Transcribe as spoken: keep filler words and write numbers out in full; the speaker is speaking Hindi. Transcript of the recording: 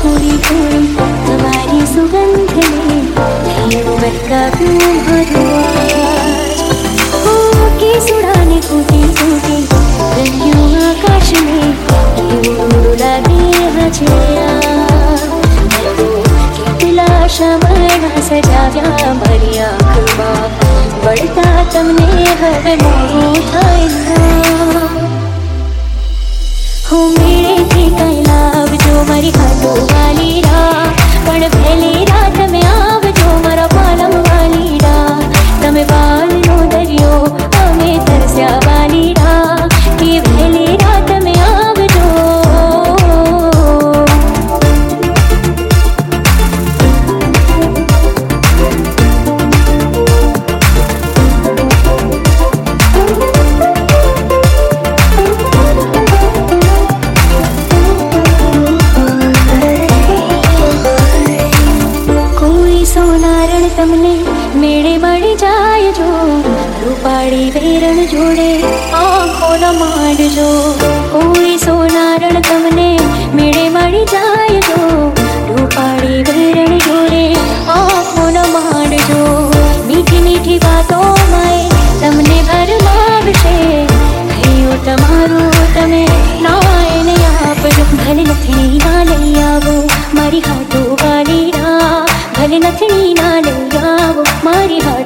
थोड़ी थोड़ी तुम्हारी सुगंध में नहीं महका क्यों भरवाज हो के सुड़ाने कूटी कूटी रंगियों आकाश में क्यों उड़ा दे हजिया शमना सजाया मरी आँखों बढ़ता तमने हवे मोह हो मेरे थी कैलाब जो मरी हाथों वाली रा पण पहली रात में आव जो मरा पालम वाली रा तमे बाल नो दरियो हमें तरस्या वाली रा कि पहली रात में आव जो तमने मेरे मड़ी जाए जो रूपाड़ी वेरण जोड़े आँखों न मार जो कोई सोनारण तमने मेरे मड़ी जाए जो रूपाड़ी वेरण जोड़े आँखों न मार जो मीठी मीठी बातों में तमने भर मावशे भयो तमारो तमे नायन आप भले नथनी ना लई आवो मारी हाथों वाली रा भले नथनी ना लई आवो मारी